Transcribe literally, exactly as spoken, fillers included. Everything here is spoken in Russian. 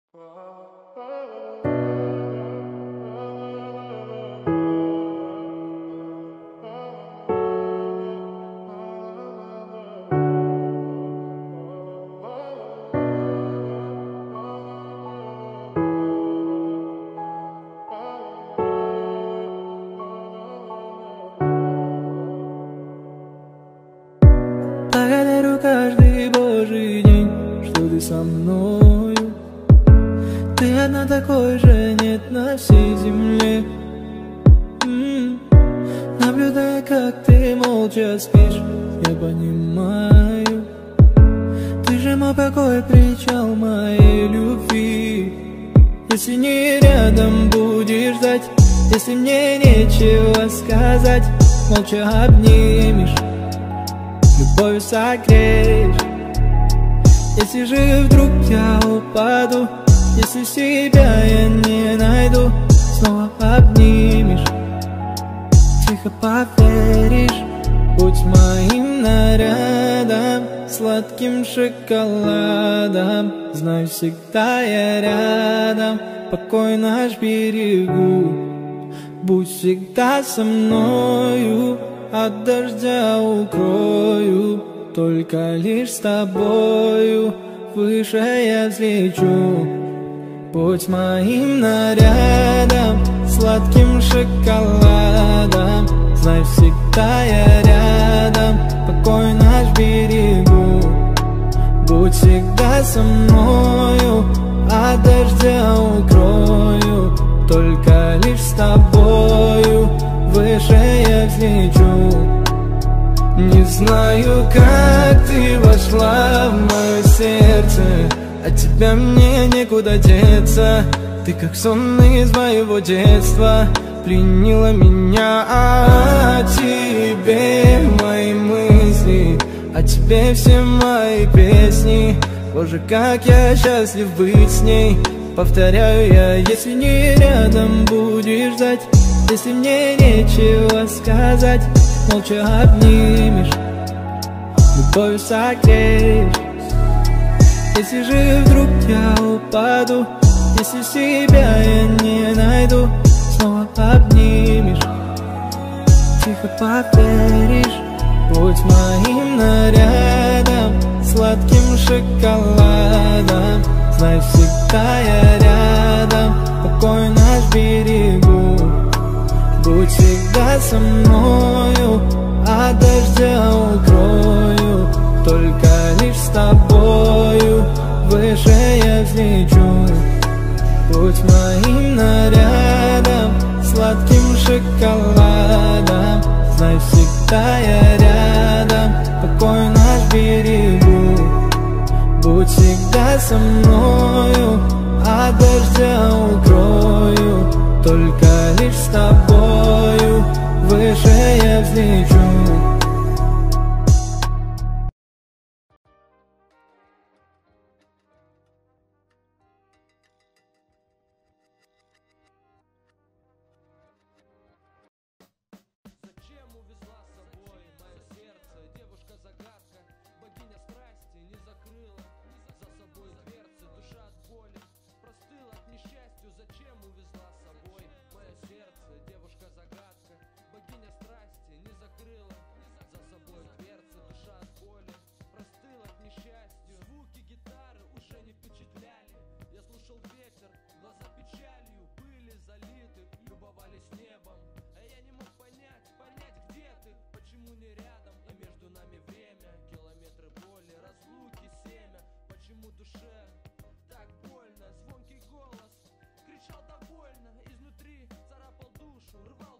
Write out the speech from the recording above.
Благодарю каждый божий день, что ты со мною. Ты одна, такой же нет на всей земле. М-м. Наблюдая, как ты молча спишь, я понимаю, ты же мой покой, причал моей любви. Если не рядом будешь ждать, если мне нечего сказать, молча обнимешь, любовью согреешь. Если же вдруг я упаду, если себя я не найду, снова обнимешь, тихо поверишь. Будь моим нарядом, сладким шоколадом, знай, всегда я рядом, покой наш берегу. Будь всегда со мною, от дождя укрою, только лишь с тобою выше я взлечу. Будь моим нарядом, сладким шоколадом, знай, всегда я рядом, покой наш берегу. Будь всегда со мною, от дождя укрою, только лишь с тобою выше я взлечу. Не знаю, как ты вошла в мое сердце, от тебя мне некуда деться. Ты как сон из моего детства, пленила меня. О тебе мои мысли, о тебе все мои песни. Боже, как я счастлив быть с ней. Повторяю я, если не рядом будешь ждать, если мне нечего сказать, молча обнимешь, любовью согреешь. Если же вдруг я упаду, если себя я не найду, снова обнимешь, тихо поверишь. Будь моим нарядом, сладким шоколадом, знай, всегда я рядом, покой наш берегу. Будь всегда со мною, от дождя укрою, только лишь с тобою выше я взлечу. Будь моим нарядом, сладким шоколадом, знай, всегда я рядом, покой наш берегу. Будь всегда со мною, от дождя укрою, только лишь с тобою выше я взлечу. Зачем увезла с собой мое сердце? Девушка-загадка, богиня страсти, не закрыла за собой дверцы. Душа от боли простыла от несчастью. Зачем увезла с собой мое сердце? Девушка-загадка, богиня страсти, не закрыла за собой дверцы. Душа от боли простыла от несчастью. Звуки гитары уже не впечатляли. Я слушал ветер, глаза печалью были залиты, любовались небом. А я не мог понять, понять, где ты, почему не рядом. И между нами время, километры боли, разлуки семя. Почему душе так больно? Звонкий голос кричал довольно, изнутри царапал душу, рвал